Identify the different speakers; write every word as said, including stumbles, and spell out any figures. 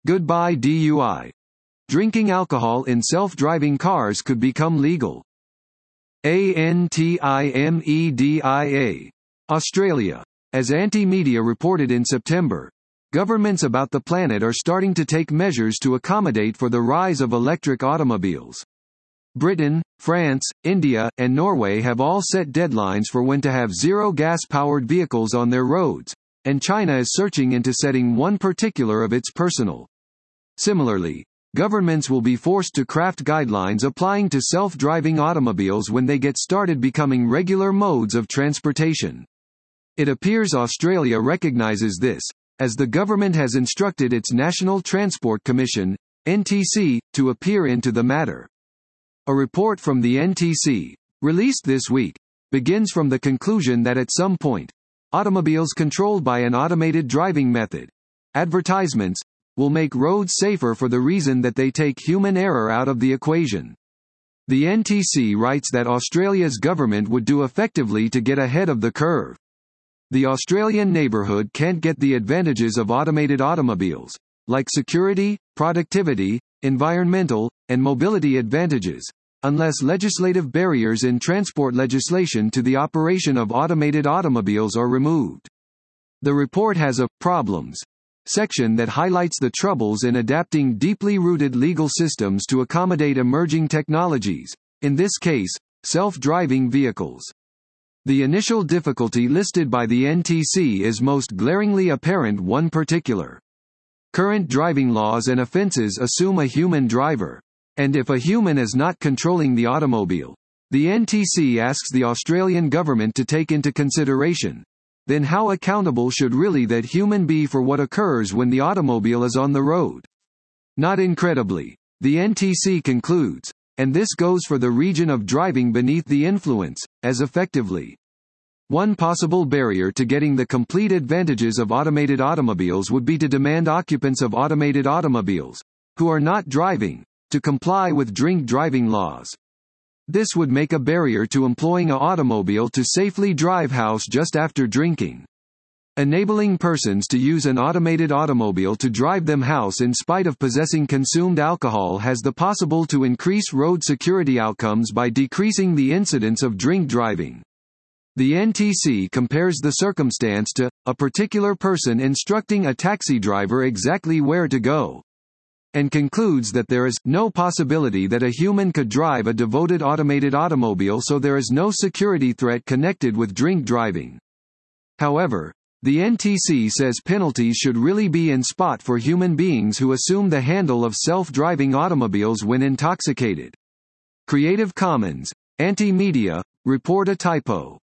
Speaker 1: Goodbye D U I. Drinking alcohol in self-driving cars could become legal. ANTIMEDIA. Australia. As Anti-Media reported in September, governments about the planet are starting to take measures to accommodate for the rise of electric automobiles. Britain, France, India, and Norway have all set deadlines for when to have zero gas-powered vehicles on their roads, and China is searching into setting one particular of its personal. Similarly, governments will be forced to craft guidelines applying to self-driving automobiles when they get started becoming regular modes of transportation. It appears Australia recognises this, as the government has instructed its National Transport Commission, N T C, to appear into the matter. A report from the N T C, released this week, begins from the conclusion that at some point, automobiles controlled by an automated driving method, advertisements, will make roads safer for the reason that they take human error out of the equation. The N T C writes that Australia's government would do effectively to get ahead of the curve. The Australian neighbourhood can't get the advantages of automated automobiles, like security, productivity, environmental, and mobility advantages, unless legislative barriers in transport legislation to the operation of automated automobiles are removed. The report has a "problems" section that highlights the troubles in adapting deeply rooted legal systems to accommodate emerging technologies, in this case, self-driving vehicles. The initial difficulty listed by the N T C is most glaringly apparent one particular. Current driving laws and offences assume a human driver, and if a human is not controlling the automobile, the N T C asks the Australian government to take into consideration, then how accountable should really that human be for what occurs when the automobile is on the road? Not incredibly, the N T C concludes, and this goes for the region of driving beneath the influence, as effectively. One possible barrier to getting the complete advantages of automated automobiles would be to demand occupants of automated automobiles, who are not driving, to comply with drink driving laws. This would make a barrier to employing an automobile to safely drive house just after drinking. Enabling persons to use an automated automobile to drive them house in spite of possessing consumed alcohol has the possible to increase road security outcomes by decreasing the incidence of drink driving. The N T C compares the circumstance to a particular person instructing a taxi driver exactly where to go, and concludes that there is no possibility that a human could drive a devoted automated automobile, so there is no security threat connected with drink driving. However, the N T C says penalties should really be in spot for human beings who assume the handle of self-driving automobiles when intoxicated. Creative Commons, Anti-Media, report a typo.